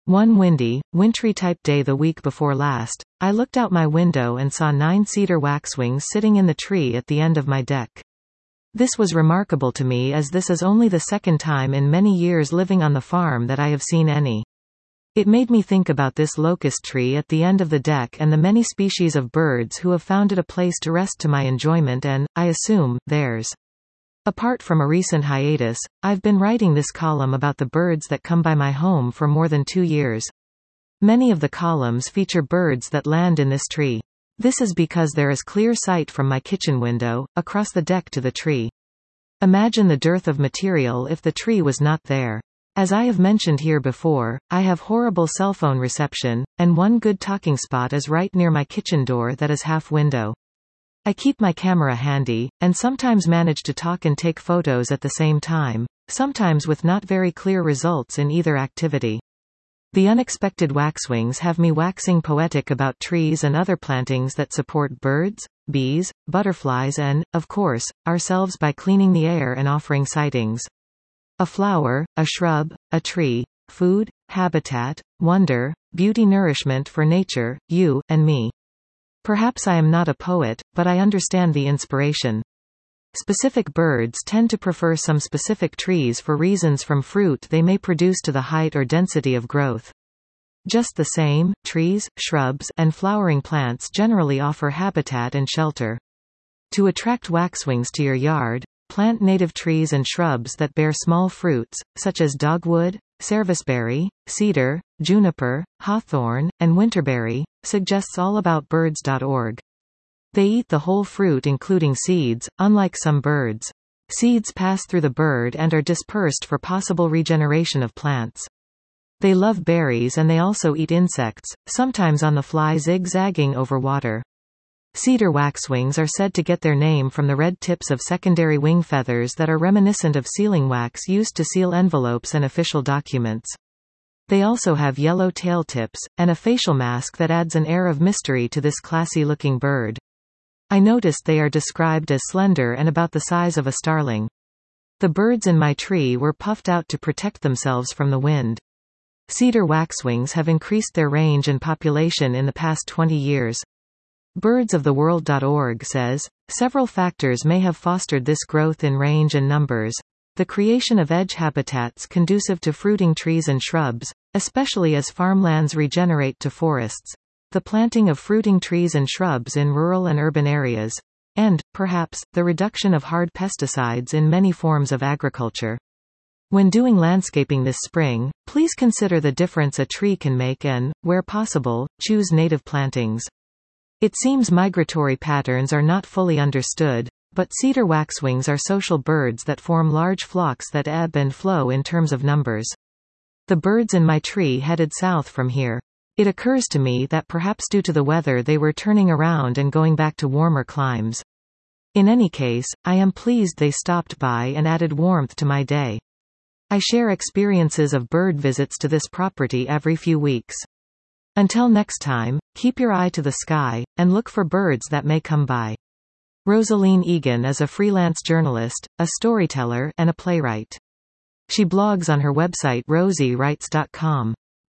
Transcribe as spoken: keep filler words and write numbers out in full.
One windy, wintry-type day the week before last, I looked out my window and saw nine cedar waxwings sitting in the tree at the end of my deck. This was remarkable to me, as this is only the second time in many years living on the farm that I have seen any. It made me think about this locust tree at the end of the deck and the many species of birds who have found it a place to rest to my enjoyment and, I assume, theirs. Apart from a recent hiatus, I've been writing this column about the birds that come by my home for more than two years. Many of the columns feature birds that land in this tree. This is because there is clear sight from my kitchen window, across the deck to the tree. Imagine the dearth of material if the tree was not there. As I have mentioned here before, I have horrible cell phone reception, and one good talking spot is right near my kitchen door that is half window. I keep my camera handy, and sometimes manage to talk and take photos at the same time, sometimes with not very clear results in either activity. The unexpected waxwings have me waxing poetic about trees and other plantings that support birds, bees, butterflies and, of course, ourselves by cleaning the air and offering sightings. A flower, a shrub, a tree, food, habitat, wonder, beauty, nourishment for nature, you, and me. Perhaps I am not a poet, but I understand the inspiration. Specific birds tend to prefer some specific trees for reasons from fruit they may produce to the height or density of growth. Just the same, trees, shrubs, and flowering plants generally offer habitat and shelter. To attract waxwings to your yard, plant native trees and shrubs that bear small fruits, such as dogwood, serviceberry, cedar, juniper, hawthorn, and winterberry, suggests all about birds dot org. They eat the whole fruit including seeds, unlike some birds. Seeds pass through the bird and are dispersed for possible regeneration of plants. They love berries and they also eat insects, sometimes on the fly zigzagging over water. Cedar waxwings are said to get their name from the red tips of secondary wing feathers that are reminiscent of sealing wax used to seal envelopes and official documents. They also have yellow tail tips, and a facial mask that adds an air of mystery to this classy-looking bird. I noticed they are described as slender and about the size of a starling. The birds in my tree were puffed out to protect themselves from the wind. Cedar waxwings have increased their range and population in the past twenty years. birds of the world dot org says, several factors may have fostered this growth in range and numbers. The creation of edge habitats conducive to fruiting trees and shrubs, especially as farmlands regenerate to forests. The planting of fruiting trees and shrubs in rural and urban areas. And, perhaps, the reduction of hard pesticides in many forms of agriculture. When doing landscaping this spring, please consider the difference a tree can make and, where possible, choose native plantings. It seems migratory patterns are not fully understood, but cedar waxwings are social birds that form large flocks that ebb and flow in terms of numbers. The birds in my tree headed south from here. It occurs to me that perhaps due to the weather they were turning around and going back to warmer climes. In any case, I am pleased they stopped by and added warmth to my day. I share experiences of bird visits to this property every few weeks. Until next time, keep your eye to the sky, and look for birds that may come by. Rosaline Egan is a freelance journalist, a storyteller, and a playwright. She blogs on her website rosie writes dot com.